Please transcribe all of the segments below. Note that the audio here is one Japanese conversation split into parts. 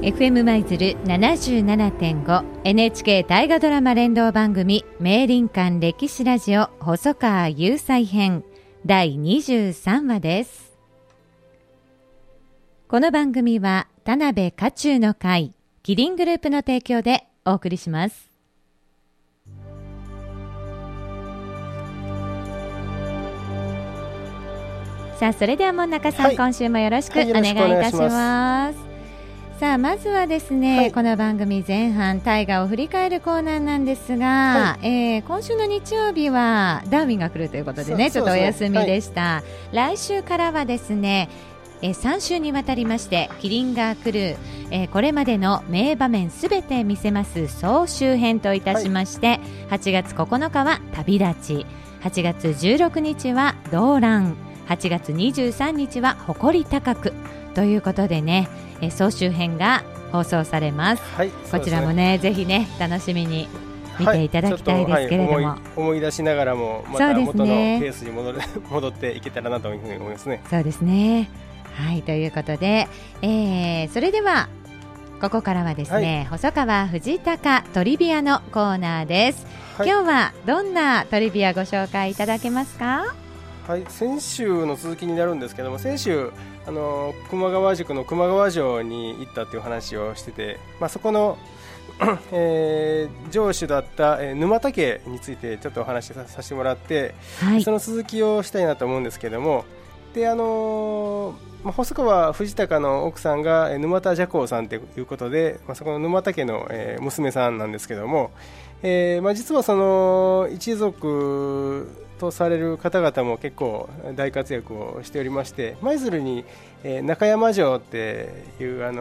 FM 舞鶴 77.5 NHK 大河ドラマ連動番組名林間歴史ラジオ細川雄斎編第23話です。この番組は田辺家中の会キリングループの提供でお送りします。さあ、それでは門中さん、はい、今週もよろしくお願いいたします。さあ、まずはですね、はい、この番組前半大河を振り返るコーナーなんですが、はい、今週の日曜日はダーウィンが来るということでね、ちょっとお休みでした、はい、来週からはですね、3週にわたりましてキリンが来る、これまでの名場面すべて見せます総集編といたしまして、はい、8月9日は旅立ち、8月16日は動乱、8月23日は誇り高くということでね、総集編が放送されます、はい、こちらもねぜひね楽しみに見ていただきたいですけれども、 はい、思い出しながらもまた元のペースに戻っていけたらなというふうに思いますね。 そうですね、はい、ということで、それではここからはですね、はい、細川藤孝トリビアのコーナーです、はい、今日はどんなトリビアご紹介いただけますか？ はい、先週の続きになるんですけども、先週熊川宿の熊川城に行ったという話をしてて、そこの、城主だった、沼田家についてちょっとお話しさせてもらって、はい、その続きをしたいなと思うんですけども、で細川藤孝の奥さんが沼田麝香さんということで、そこの沼田家の、娘さんなんですけども、実はその一族とされる方々も結構大活躍をしておりまして、舞鶴に、中山城っていうはい、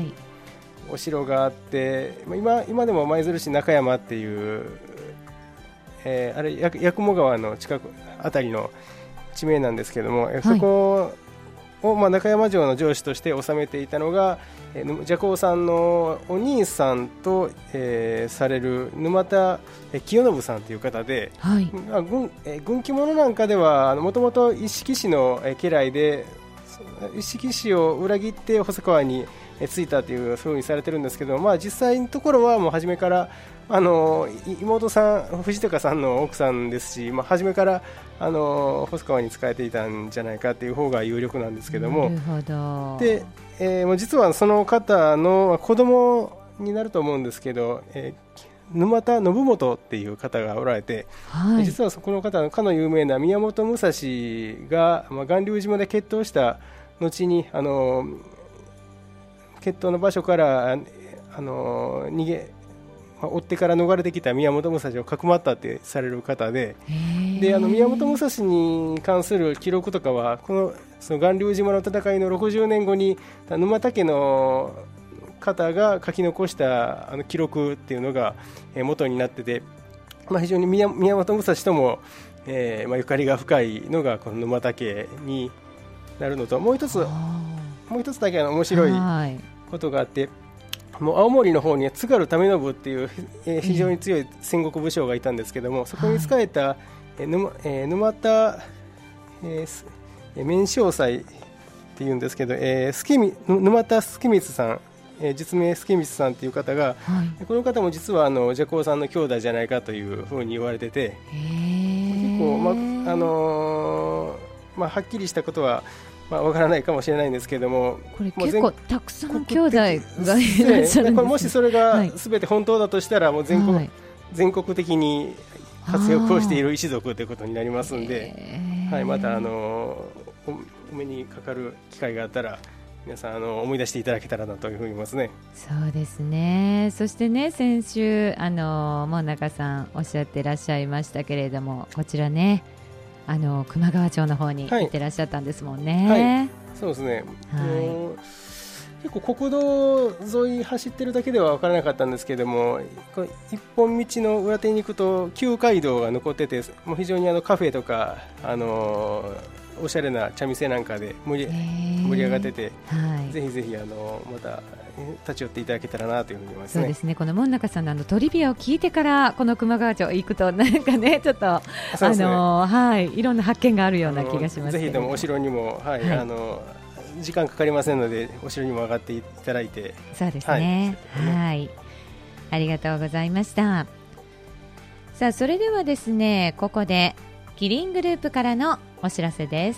お城があって、今でも舞鶴市中山っていう、あれ八雲川の近くあたりの地名なんですけども、はい、そこを、中山城の城主として治めていたのが麝香さんのお兄さんと、される沼田清信さんという方で、はい、軍記物なんかではもともと一色氏の家来で、一色氏を裏切って細川についたというふうにされてるんですけど、実際のところはもう初めから妹さん藤孝さんの奥さんですし、初めから細川に仕えていたんじゃないかという方が有力なんですけども、 なるほど。 で、実はその方の子供になると思うんですけど、沼田信元っていう方がおられて、はい、実はそこの方のかの有名な宮本武蔵が、巌流島で決闘した後に決闘の場所から追ってから逃れてきた宮本武蔵をかくまったってされる方で、宮本武蔵に関する記録とかはその巌流島の戦いの60年後に沼田家の方が書き残した記録っていうのが元になってて、非常に宮本武蔵とも、ゆかりが深いのがこの沼田家になるのと、もう一つだけ面白いことがあって、もう青森の方に津軽為信っていう、非常に強い戦国武将がいたんですけども、そこに仕えた、沼田、面正斎っていうんですけど、沼田助光さん、実名助光さんという方が、はい、この方も実は麝香さんの兄弟じゃないかというふうに言われてて、結構、はっきりしたことはわからないかもしれないんですけども、 これ結構たくさん兄弟がいらっしゃるんですね。 もしそれが全て本当だとしたら、もう全国的に活躍をしている一族ということになりますので、はい、またお目にかかる機会があったら皆さん思い出していただけたらなというふうに思いますね。 そうですね。そしてね、先週門中さんおっしゃってらっしゃいましたけれども、こちらね熊川町の方に行ってらっしゃったんですもんね。 はいはい、そうですね、はい、結構国道沿い走ってるだけでは分からなかったんですけども、一本道の裏手に行くと旧街道が残ってて、もう非常にカフェとかおしゃれな茶店なんかで盛り上がってて、はい、ぜひぜひまた立ち寄っていただけたらなというふうに思いますね。 そうですね、この門中さんのトリビアを聞いてからこの熊川町行くとなんかね、ちょっと、はい、いろんな発見があるような気がしますけど、 ぜひでもお城にも、はい、 時間かかりませんのでお城にも上がっていただいて。 そうですね、はい、ありがとうございました。さあそれではですね、ここでキリングループからのお知らせです。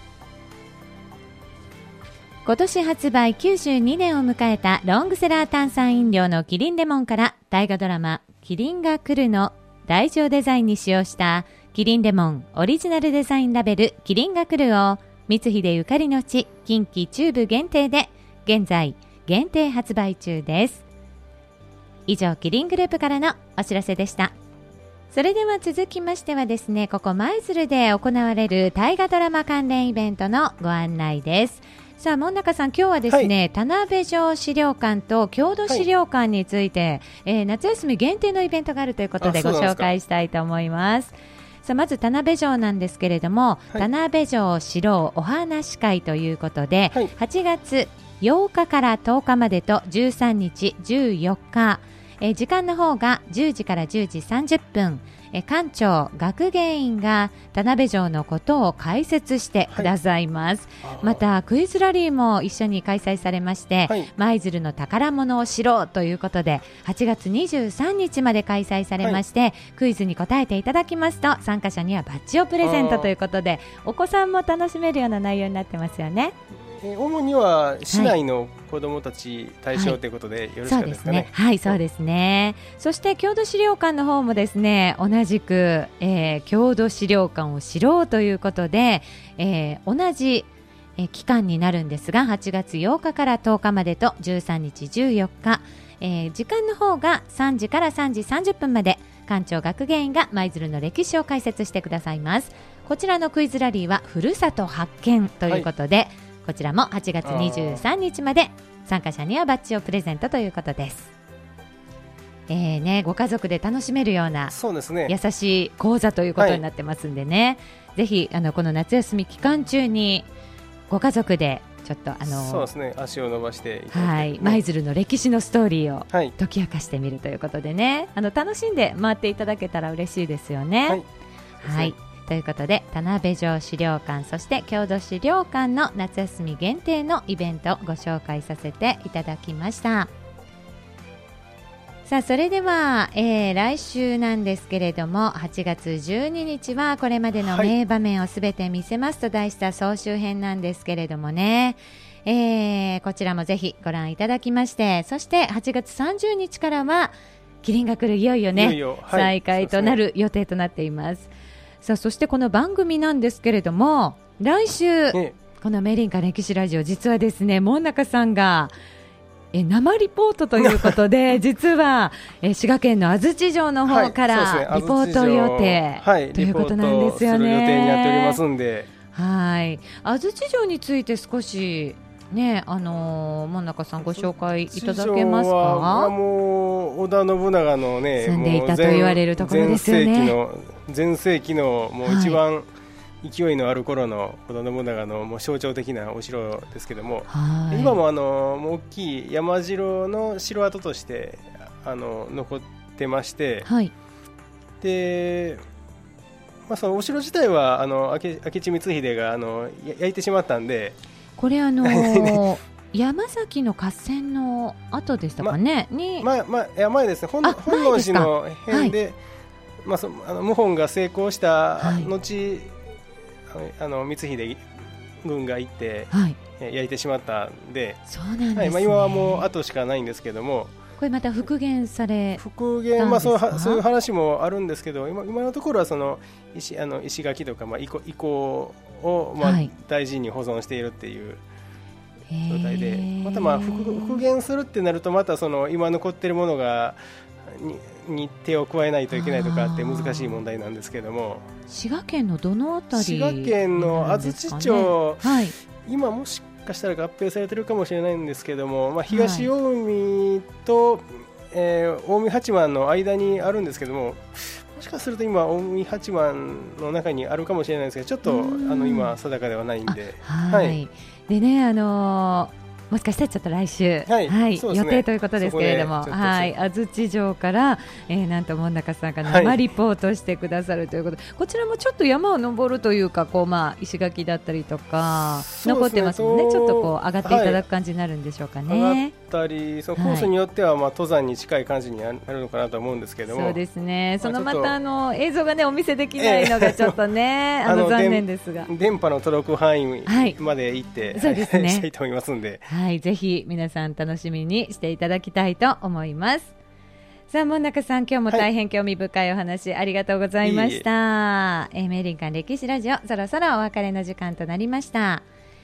今年発売92年を迎えたロングセラー炭酸飲料のキリンレモンから大河ドラマキリンが来るの大乗デザインに使用したキリンレモンオリジナルデザインラベルキリンが来るを光秀ゆかりの地近畿中部限定で現在限定発売中です。以上キリングループからのお知らせでした。それでは続きましてはですね、ここ舞鶴で行われる大河ドラマ関連イベントのご案内です。さあ門中さん、今日はですね、田辺城資料館と郷土資料館について、夏休み限定のイベントがあるということでご紹介したいと思います。さあまず田辺城なんですけれども、田辺城城お話会ということで、8月8日から10日までと13日14日、時間の方が10時から10時30分、館長学芸員が田辺城のことを解説してくださいます。またクイズラリーも一緒に開催されまして、舞鶴の宝物を知ろうということで8月23日まで開催されまして、クイズに答えていただきますと参加者にはバッジをプレゼントということで、お子さんも楽しめるような内容になってますよね。 主には市内の子どもたち対象ということでよろしかったですかね。 はい、そうですね。そして郷土資料館の方もですね、同じく、郷土資料館を知ろうということで、同じ、期間になるんですが8月8日から10日までと13日14日、時間の方が3時から3時30分まで館長学芸員が舞鶴の歴史を解説してくださいます。こちらのクイズラリーはふるさと発見ということで、こちらも8月23日まで参加者にはバッジをプレゼントということです。ご家族で楽しめるような優しい講座ということになってますんでね、ぜひこの夏休み期間中にご家族でちょっとそうですね、足を伸ばしていただいて、 舞鶴の歴史のストーリーを解き明かしてみるということでね、楽しんで回っていただけたら嬉しいですよね。はい、ということで田辺城資料館そして郷土資料館の夏休み限定のイベントをご紹介させていただきました。さあそれでは、来週なんですけれども8月12日はこれまでの名場面をすべて見せますと題した総集編なんですけれどもね、こちらもぜひご覧いただきまして、そして8月30日からはキリンが来るいよいよね、再開となる予定となっています。さあそしてこの番組なんですけれども来週、このメリンカ歴史ラジオ実はですね門中さんが生リポートということで実は滋賀県の安土城の方からリポート予定、ということなんですよね。リポートする予定になっておりますんで、安土城について少しね、門中さんご紹介いただけますか。 もう織田信長のね住んでいたと言われるところですよね。 前世紀のもう一番勢いのある頃の織田信長のもう象徴的なお城ですけども、今ももう大きい山城の城跡として残ってまして、で、そのお城自体は明智光秀が焼いてしまったんで、これ山崎の合戦の後でしたかね、 前ですね、本能寺の辺で、謀反が成功した後、光秀軍が行って焼いてしまったんで、今はもう後しかないんですけども、 これまた復元されたんですか。 そういう話もあるんですけど、今のところはその石垣とか遺構を大事に保存しているっていう状態で、また復元するってなるとまたその今残っているものがに手を加えないといけないとかって難しい問題なんですけども、 滋賀県のどのあたり、 滋賀県の安土町、今もしかしたら合併されてるかもしれないんですけども、東近江と、近江八幡の間にあるんですけども、もしかすると今近江八幡の中にあるかもしれないんですけど、ちょっと今定かではないんで、 でねもしかしたらちょっと来週、 はいはい、 予定ということですけれども、はい、安土城から、なんと門中さんが生リポートしてくださるということで、こちらもちょっと山を登るというか、こう、石垣だったりとか残ってますもんね。ちょっとこう上がっていただく感じになるんでしょうかね。 上がったり、そのコースによっては登山に近い感じになるのかなと思うんですけれども、 そうですね。そのまた映像がねお見せできないのがちょっとね、残念ですが、 電波の届く範囲まで行って、 そうですね、 したいと思いますんで、 はい、ぜひ皆さん楽しみにしていただきたいと思います。さあ門中さん、今日も大変興味深いお話、ありがとうございました。メリンカン歴史ラジオ、そろそろお別れの時間となりました。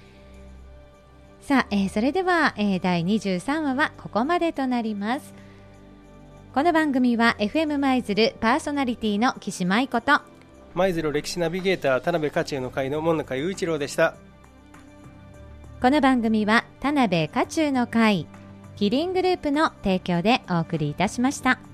さあ、それでは、第23話はここまでとなります。この番組は FM 舞鶴パーソナリティの岸舞子と舞鶴歴史ナビゲーター田辺家中の会の門中雄一郎でした。 この番組は田辺家中の会キリングループの提供でお送りいたしました。